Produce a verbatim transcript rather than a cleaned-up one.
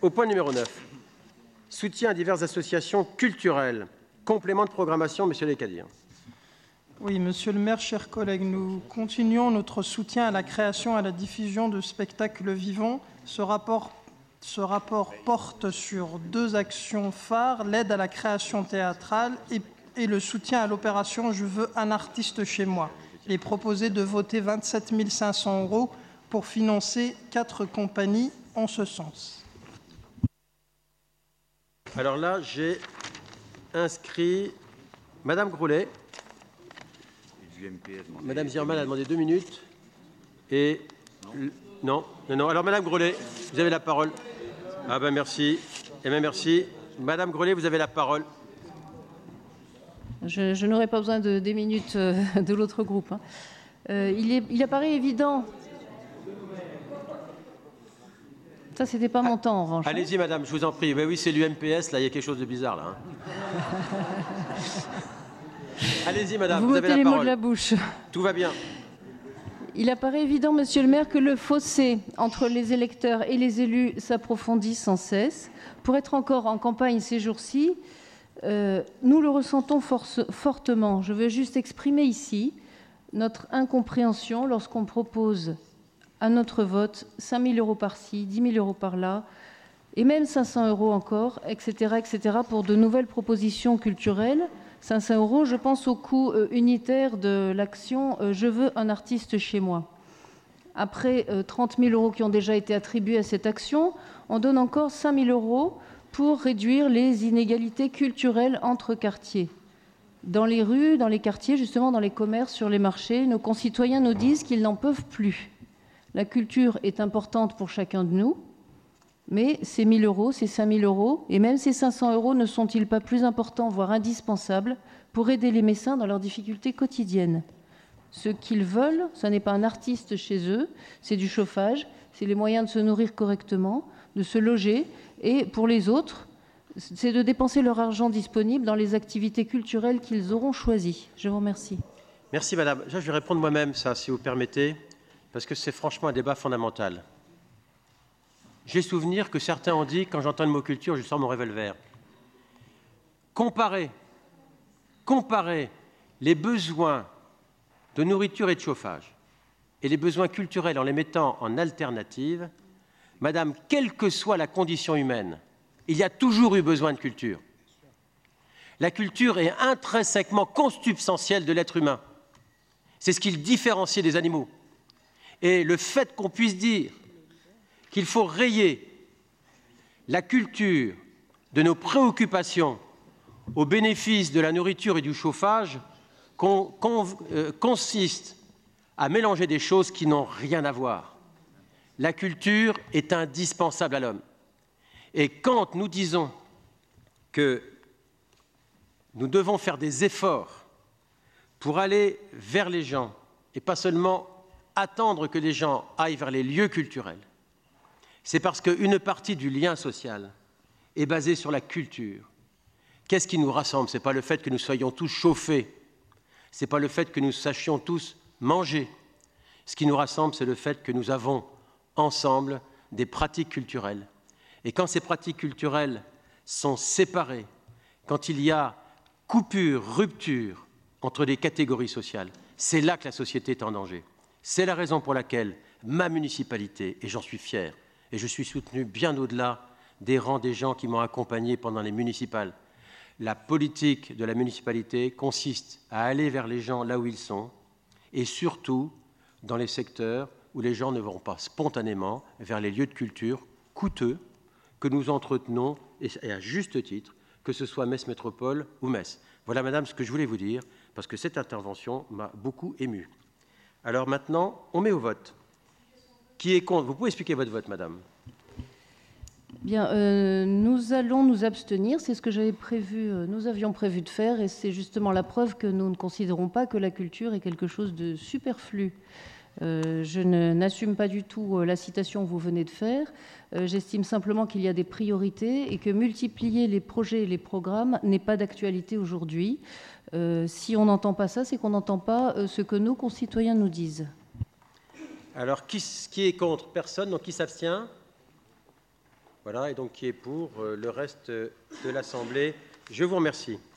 Au point numéro neuf, soutien à diverses associations culturelles. Complément de programmation, Monsieur Descadirs. Oui, Monsieur le maire, chers collègues, nous continuons notre soutien à la création et à la diffusion de spectacles vivants. Ce rapport, ce rapport porte sur deux actions phares, l'aide à la création théâtrale et, et le soutien à l'opération « Je veux un artiste chez moi ». Il est proposé de voter vingt-sept mille cinq cents euros pour financer quatre compagnies en ce sens. Alors là, j'ai inscrit Madame Groulet. Madame Zierman a demandé deux minutes. Et non, non, non. Alors Madame Groulet, vous avez la parole. Ah ben merci. Eh bien merci. Madame Groulet, vous avez la parole. Je, je n'aurai pas besoin de, des minutes euh, de l'autre groupe. Hein. Euh, il, est, il apparaît évident. Ça, c'était pas mon temps, en revanche. Allez-y, madame, je vous en prie. Ben oui, c'est l'U M P S, là, il y a quelque chose de bizarre, là. Hein. Allez-y, madame, vous, vous avez la la parole. Vous les mots de la bouche. Tout va bien. Il apparaît évident, monsieur le maire, que le fossé entre les électeurs et les élus s'approfondit sans cesse. Pour être encore en campagne ces jours-ci, euh, nous le ressentons force, fortement. Je veux juste exprimer ici notre incompréhension lorsqu'on propose à notre vote cinq mille euros par-ci, dix mille euros par-là, et même cinq cents euros encore, et cetera, et cetera, pour de nouvelles propositions culturelles. cinq cents euros, je pense au coût euh, unitaire de l'action euh, « Je veux un artiste chez moi ». Après euh, trente mille euros qui ont déjà été attribués à cette action, on donne encore cinq mille euros pour réduire les inégalités culturelles entre quartiers. Dans les rues, dans les quartiers, justement dans les commerces, sur les marchés, nos concitoyens nous disent qu'ils n'en peuvent plus. La culture est importante pour chacun de nous, mais ces mille euros, ces cinq mille euros, et même ces cinq cents euros ne sont-ils pas plus importants, voire indispensables, pour aider les Messins dans leurs difficultés quotidiennes? Ce qu'ils veulent, ce n'est pas un artiste chez eux, c'est du chauffage, c'est les moyens de se nourrir correctement, de se loger, et pour les autres, c'est de dépenser leur argent disponible dans les activités culturelles qu'ils auront choisies. Je vous remercie. Merci, madame. Je vais répondre moi-même, ça, si vous permettez, parce que c'est franchement un débat fondamental. J'ai souvenir que certains ont dit, quand j'entends le mot culture, je sors mon revolver. Comparer, comparer les besoins de nourriture et de chauffage et les besoins culturels en les mettant en alternative, madame, quelle que soit la condition humaine, il y a toujours eu besoin de culture. La culture est intrinsèquement consubstantielle de l'être humain. C'est ce qui le différencie des animaux. Et le fait qu'on puisse dire qu'il faut rayer la culture de nos préoccupations au bénéfice de la nourriture et du chauffage qu'on, qu'on, euh, consiste à mélanger des choses qui n'ont rien à voir. La culture est indispensable à l'homme. Et quand nous disons que nous devons faire des efforts pour aller vers les gens et pas seulement attendre que les gens aillent vers les lieux culturels, c'est parce qu'une partie du lien social est basée sur la culture. Qu'est-ce qui nous rassemble? Ce n'est pas le fait que nous soyons tous chauffés, ce n'est pas le fait que nous sachions tous manger. Ce qui nous rassemble, c'est le fait que nous avons ensemble des pratiques culturelles. Et quand ces pratiques culturelles sont séparées, quand il y a coupure, rupture entre des catégories sociales, c'est là que la société est en danger. C'est la raison pour laquelle ma municipalité, et j'en suis fier, et je suis soutenu bien au-delà des rangs des gens qui m'ont accompagné pendant les municipales, la politique de la municipalité consiste à aller vers les gens là où ils sont, et surtout dans les secteurs où les gens ne vont pas spontanément vers les lieux de culture coûteux que nous entretenons, et à juste titre, que ce soit Metz Métropole ou Metz. Voilà, madame, ce que je voulais vous dire, parce que cette intervention m'a beaucoup ému. Alors maintenant, on met au vote. Qui est contre? Vous pouvez expliquer votre vote, madame? Bien, euh, nous allons nous abstenir. C'est ce que j'avais prévu, euh, nous avions prévu de faire, et c'est justement la preuve que nous ne considérons pas que la culture est quelque chose de superflu. Euh, je ne, n'assume pas du tout euh, la citation que vous venez de faire. Euh, j'estime simplement qu'il y a des priorités et que multiplier les projets et les programmes n'est pas d'actualité aujourd'hui. Euh, si on n'entend pas ça, c'est qu'on n'entend pas euh, ce que nos concitoyens nous disent. Alors, qui, qui est contre? Personne, donc qui s'abstient? Voilà, et donc qui est pour euh, le reste de l'Assemblée. Je vous remercie.